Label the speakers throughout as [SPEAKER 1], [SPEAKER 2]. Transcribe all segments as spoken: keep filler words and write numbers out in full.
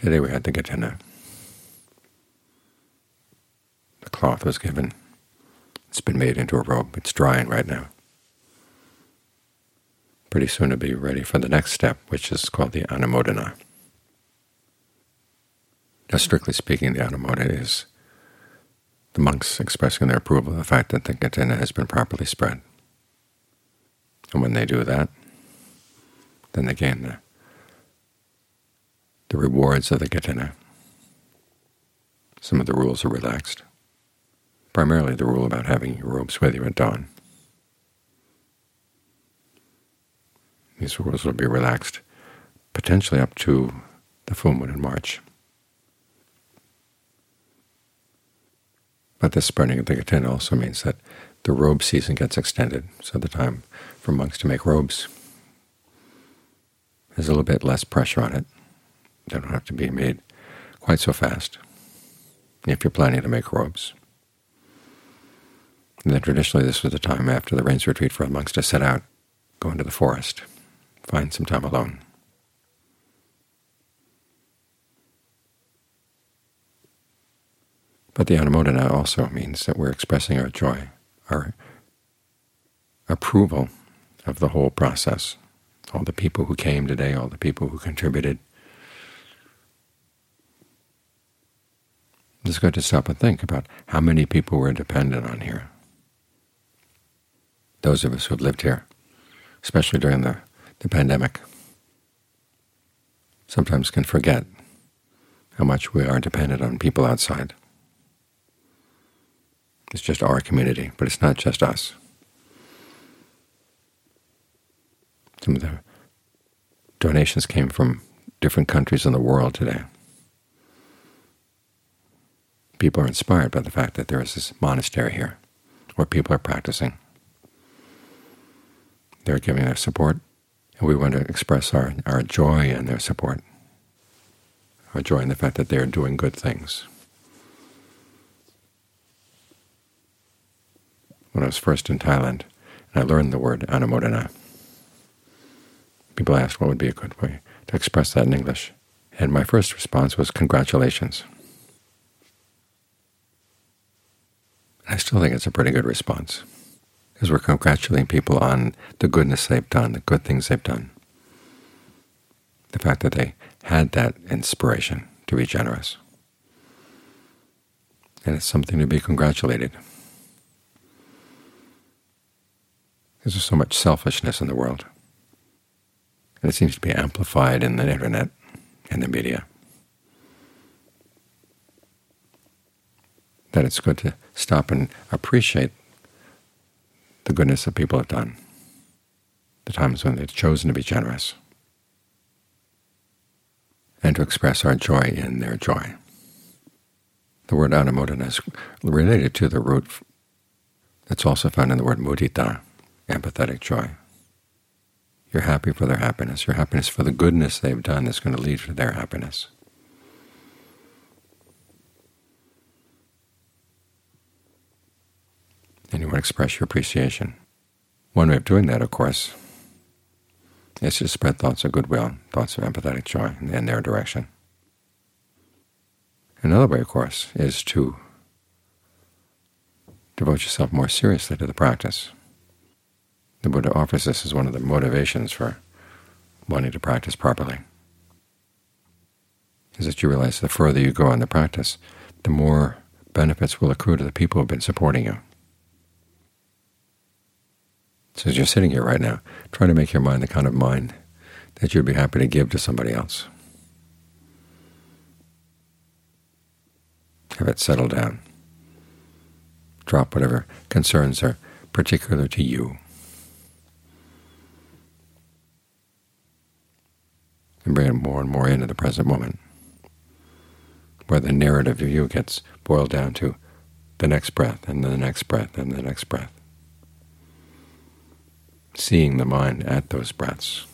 [SPEAKER 1] Today we had the Gatina. The cloth was given. It's been made into a robe. It's drying right now. Pretty soon it'll be ready for the next step, which is called the Anumodana. Now, strictly speaking, the Anumodana is the monks expressing their approval of the fact that the Gatina has been properly spread. And when they do that, then they gain the, the rewards of the Gatina. Some of the rules are relaxed, primarily the rule about having your robes with you at dawn. These rules will be relaxed potentially up to the full moon in March. But this spreading of the Gatina also means that the robe season gets extended, so the time for monks to make robes has a little bit less pressure on it. They don't have to be made quite so fast if you're planning to make robes. And then traditionally this was the time after the rains retreat for the monks to set out, go into the forest, find some time alone. But the Anumodana also means that we're expressing our joy, our approval of the whole process, all the people who came today, all the people who contributed. It's good to stop and think about how many people we're dependent on here. Those of us who have lived here, especially during the, the pandemic, sometimes can forget how much we are dependent on people outside. It's just our community, but it's not just us. Some of the donations came from different countries in the world today. People are inspired by the fact that there is this monastery here where people are practicing. They're giving their support, and we want to express our, our joy in their support, our joy in the fact that they're doing good things. When I was first in Thailand, and I learned the word Anumodana, people asked what would be a good way to express that in English, and my first response was congratulations. I still think it's a pretty good response, because we're congratulating people on the goodness they've done, the good things they've done, the fact that they had that inspiration to be generous. And it's something to be congratulated. Because there's so much selfishness in the world, and it seems to be amplified in the Internet and the media, that it's good to stop and appreciate the goodness that people have done, the times when they've chosen to be generous, and to express our joy in their joy. The word Anumodana is related to the root that's also found in the word mudita, empathetic joy. You're happy for their happiness. Your happiness for the goodness they've done that's going to lead to their happiness. And you want to express your appreciation. One way of doing that, of course, is to spread thoughts of goodwill, thoughts of empathetic joy in their direction. Another way, of course, is to devote yourself more seriously to the practice. The Buddha offers this as one of the motivations for wanting to practice properly, is that you realize the further you go in the practice, the more benefits will accrue to the people who have been supporting you. So as you're sitting here right now, try to make your mind the kind of mind that you'd be happy to give to somebody else. Have it settle down. Drop whatever concerns are particular to you, and bring it more and more into the present moment, where the narrative of you gets boiled down to the next breath, and the next breath, and the next breath. Seeing the mind at those breaths.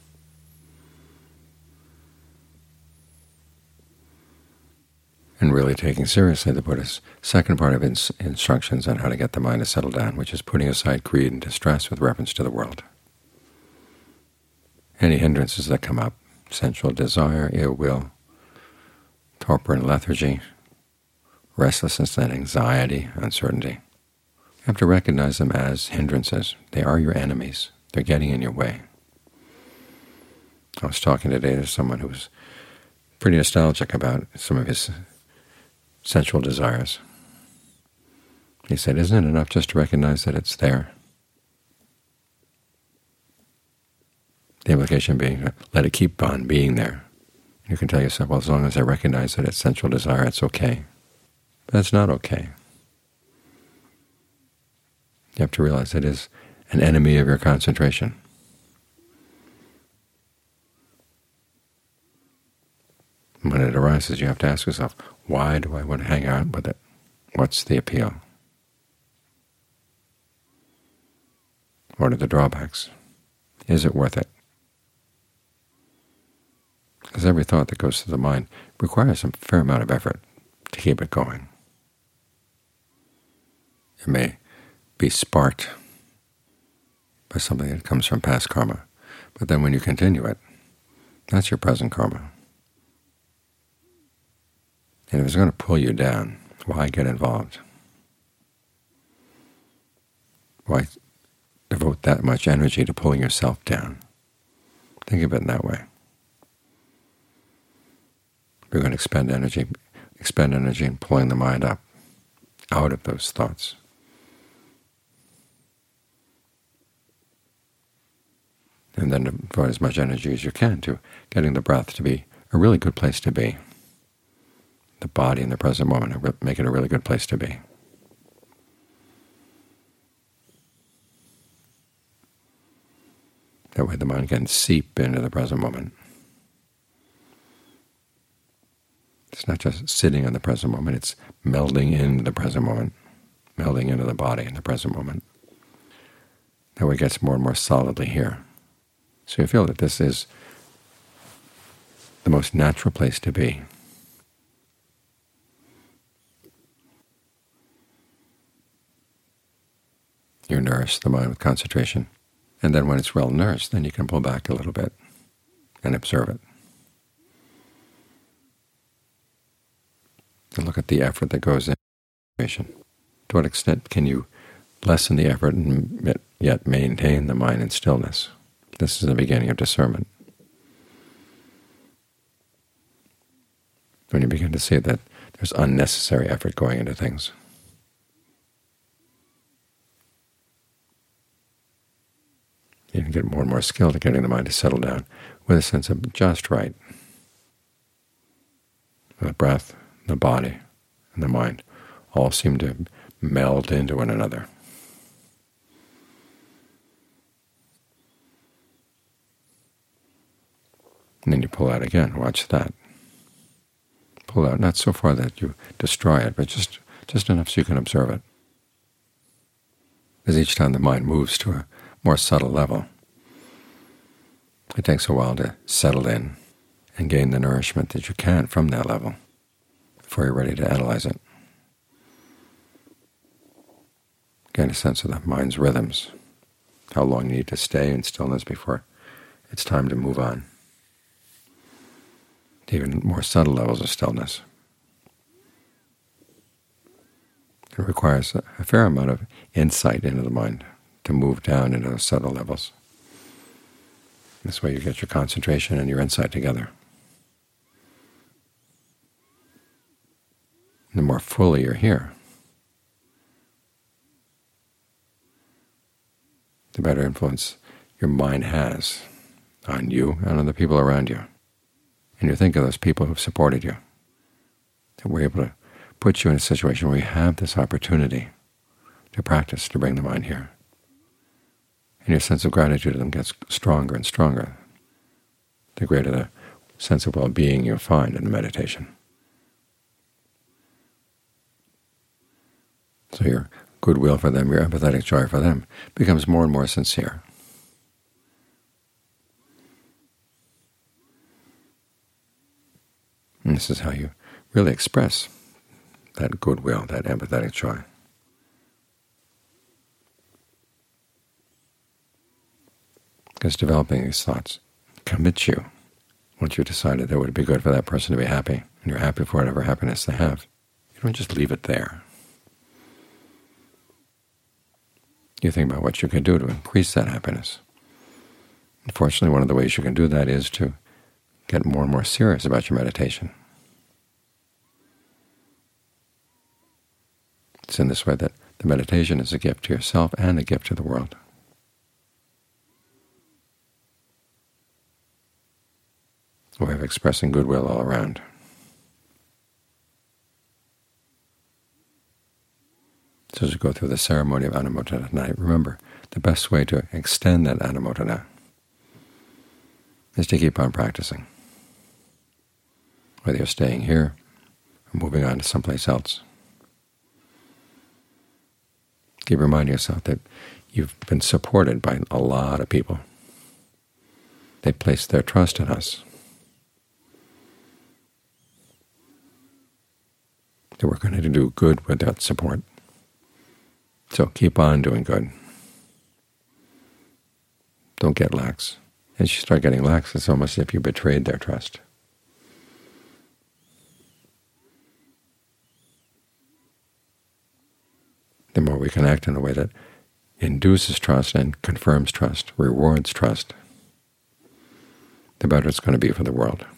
[SPEAKER 1] And really taking seriously the Buddha's second part of ins instructions on how to get the mind to settle down, which is putting aside greed and distress with reference to the world. Any hindrances that come up, sensual desire, ill will, torpor and lethargy, restlessness and anxiety, uncertainty. You have to recognize them as hindrances. They are your enemies. They're getting in your way. I was talking today to someone who was pretty nostalgic about some of his sensual desires. He said, isn't it enough just to recognize that it's there? The implication being, let it keep on being there. You can tell yourself, well, as long as I recognize that it's sensual desire, it's okay. But it's not okay. You have to realize it is an enemy of your concentration. When it arises, you have to ask yourself, why do I want to hang out with it? What's the appeal? What are the drawbacks? Is it worth it? Because every thought that goes through the mind requires a fair amount of effort to keep it going. It may be sparked by something that comes from past karma, but then when you continue it, that's your present karma. And if it's going to pull you down, why get involved? Why devote that much energy to pulling yourself down? Think of it in that way. You're going to expend energy, expend energy in pulling the mind up out of those thoughts. And then devote as much energy as you can to getting the breath to be a really good place to be. The body in the present moment, make it a really good place to be. That way the mind can seep into the present moment. It's not just sitting in the present moment, it's melding into the present moment, melding into the body in the present moment. That way it gets more and more solidly here. So you feel that this is the most natural place to be. You nourish the mind with concentration, and then when it's well nourished, then you can pull back a little bit and observe it. And look at the effort that goes in. To what extent can you lessen the effort and yet maintain the mind in stillness? This is the beginning of discernment. When you begin to see that there's unnecessary effort going into things. You can get more and more skilled at getting the mind to settle down with a sense of just right. The breath, the body, and the mind all seem to meld into one another. And then you pull out again. Watch that. Pull out, not so far that you destroy it, but just, just enough so you can observe it. As each time the mind moves to a more subtle level, it takes a while to settle in and gain the nourishment that you can from that level before you're ready to analyze it. Gain a sense of the mind's rhythms, how long you need to stay in stillness before it's time to move on to even more subtle levels of stillness. It requires a, a fair amount of insight into the mind to move down into those subtle levels. This way you get your concentration and your insight together. The more fully you're here, the better influence your mind has on you and on the people around you. And you think of those people who've supported you, that we're able to put you in a situation where you have this opportunity to practice, to bring the mind here. And your sense of gratitude to them gets stronger and stronger, the greater the sense of well-being you'll find in the meditation. So your goodwill for them, your empathetic joy for them, becomes more and more sincere. And this is how you really express that goodwill, that empathetic joy. Because developing these thoughts commits you, once you've decided that it would be good for that person to be happy, and you're happy for whatever happiness they have, you don't just leave it there. You think about what you can do to increase that happiness. Unfortunately, one of the ways you can do that is to get more and more serious about your meditation. It's in this way that the meditation is a gift to yourself and a gift to the world. A way of expressing goodwill all around. So as you go through the ceremony of Anumodana tonight, remember, the best way to extend that Anumodana is to keep on practicing, whether you're staying here or moving on to someplace else. Keep reminding yourself that you've been supported by a lot of people. They placed their trust in us. That we're going to do good with that support. So keep on doing good. Don't get lax. As you start getting lax, it's almost as if you betrayed their trust. The more we can act in a way that induces trust and confirms trust, rewards trust, the better it's going to be for the world.